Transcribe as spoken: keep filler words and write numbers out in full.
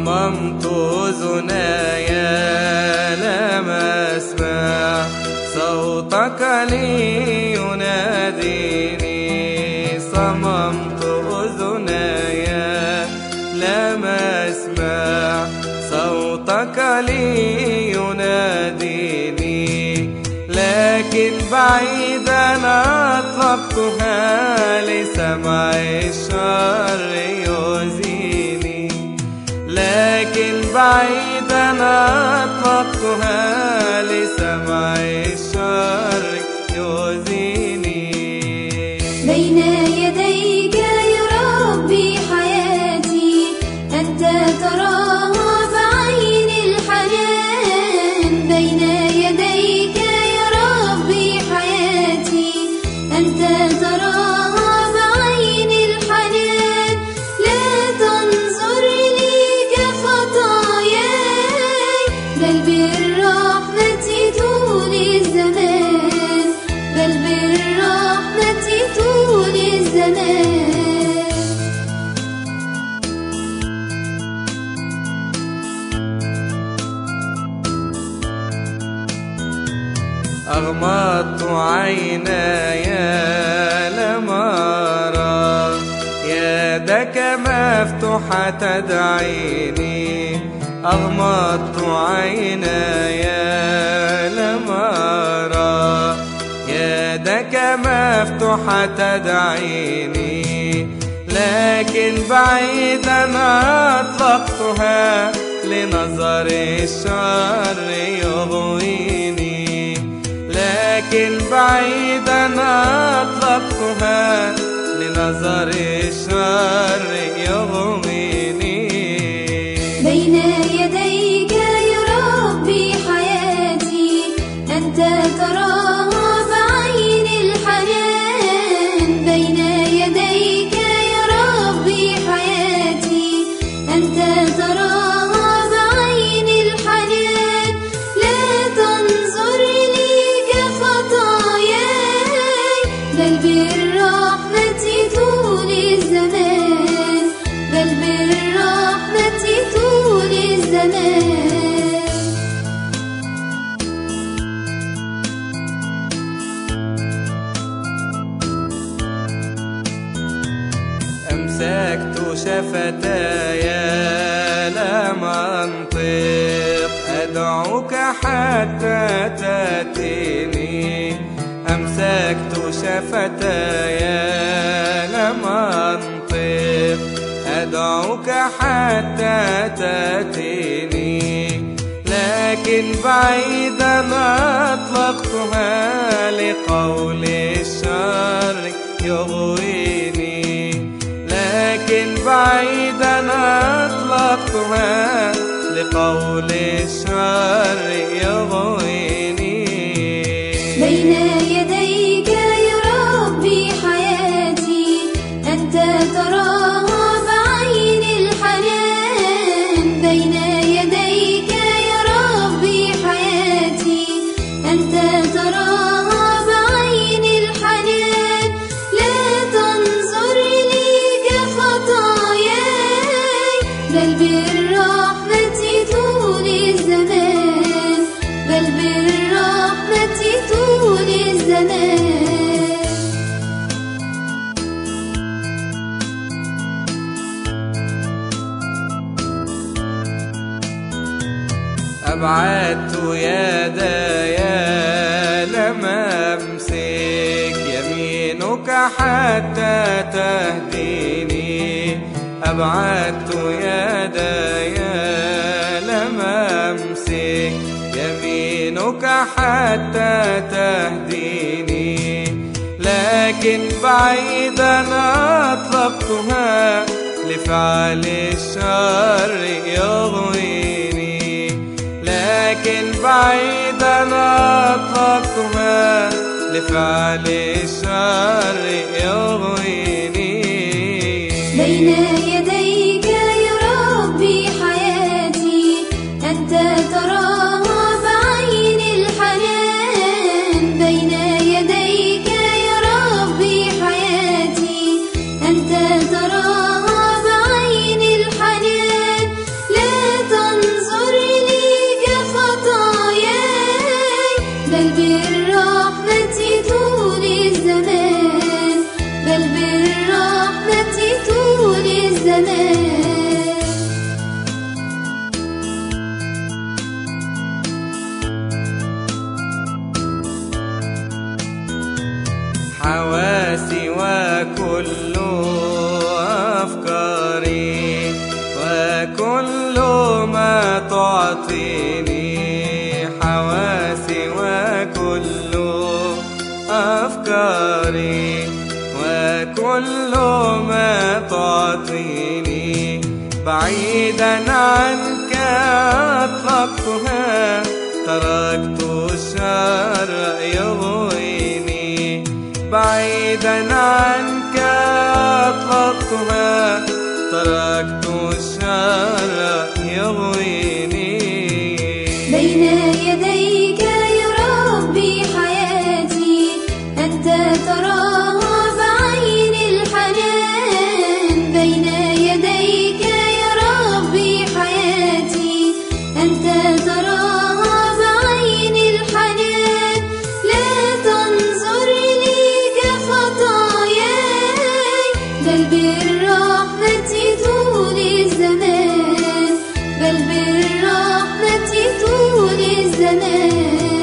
صممت أذناي لم أسمع صوتك لي يناديني. صممت أذناي لم أسمع صوتك لي يناديني، لكن بعيدا أطلقتها لسمع الشر يؤذيني. لكن بعيدا أطلقتها لسمع الشر يؤذيني. بين يديك يا ربي حياتي، أنت تراها بعين الحنان. بين يديك يا ربي حياتي، أنت تراها بعين الحنان. لا تنظر لي كخطاياي، بل بالرحمة طول الزمان، بل بالرحمة طول الزمان. أغمضت عيناي لم أرى يدك مفتوحة تدعيني. أغمضت عيناي لم أرى يدك مفتوحة تدعيني، لكن بعيدا أطلقتها لنظر الشر يغويني. لكن بعيدا أطلقتها لنظر الشر يغويني. بين يديك يا ربي حياتي، أنت تراها بعين الحنان. بين يديك يا ربي حياتي، أنت تراها بعين الحنان. لا تنظر لي كخطاياي، بل بالرحمة طول الزمان، بل بالرحمة طول الزمان. أمسكت شفتاي لم أنطق أدعوك حتى تأتيني. أمسكت شفتاي لم أنطق أدعوك حتى تأتيني، لكن بعيدا أطلقتها لقول الشر يغويني. لكن بعيدا أطلقتها لقول الشر يغويني. بين يديك يا ربي حياتي، أنت تراها بعين الحنان. بين يديك يا ربي حياتي، أنت تراها بعين الحنان. لا تنظر لي كخطاياي، بل بالرحمة طول الزمان، بل بالرحمة طول الزمان. أبعدت يداي لم أمسك يمينك حتى تهديني. أبعدت يداي لم أمسك يمينك حتى تهديني، لكن بعيدا أطلقتها لفعل الشر يغويني. لكن بعيدا أطلقتها لفعل الشر يغويني. بين يديك يا ربي حياتي، أنت تراها بعين الحنان. بين يديك يا ربي حياتي، أنت تراها بعين الحنان. لا حواسي وكل أفكاري وكل ما تعطيني، حواسي وكل أفكاري وكل ما تعطيني، بعيدا عنك أطلقتها، تركت الشر يغويني، بعيدا عنك أطلقتها، تركت الشر يغويني. بين يديك يا ربي حياتي، أنت تراها بعين الحنان، بين يديك يا ربي حياتي، أنت تراها بعين الحنان، لا تنظر لي كخطاياي، بل بالرحمة طول الزمان، بل بالرحمة طول الزمان.